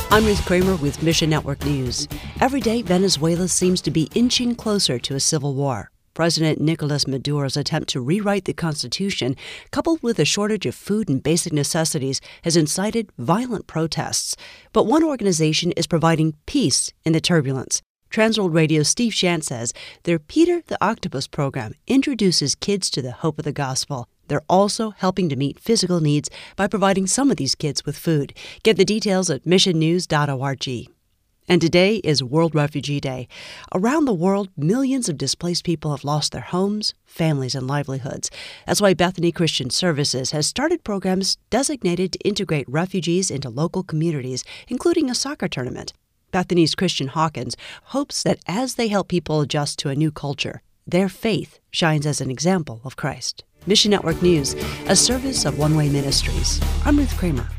I'm Ruth Kramer with Mission Network News. Every day, Venezuela seems to be inching closer to a civil war. President Nicolas Maduro's attempt to rewrite the constitution, coupled with a shortage of food and basic necessities, has incited violent protests. But one organization is providing peace in the turbulence. Transworld Radio's Steve Shant says their Peter the Octopus program introduces kids to the hope of the gospel. They're also helping to meet physical needs by providing some of these kids with food. Get the details at missionnews.org. And today is World Refugee Day. Around the world, millions of displaced people have lost their homes, families, and livelihoods. That's why Bethany Christian Services has started programs designated to integrate refugees into local communities, including a soccer tournament. Bethany's Christian Hawkins hopes that as they help people adjust to a new culture, their faith shines as an example of Christ. Mission Network News, a service of One Way Ministries. I'm Ruth Kramer.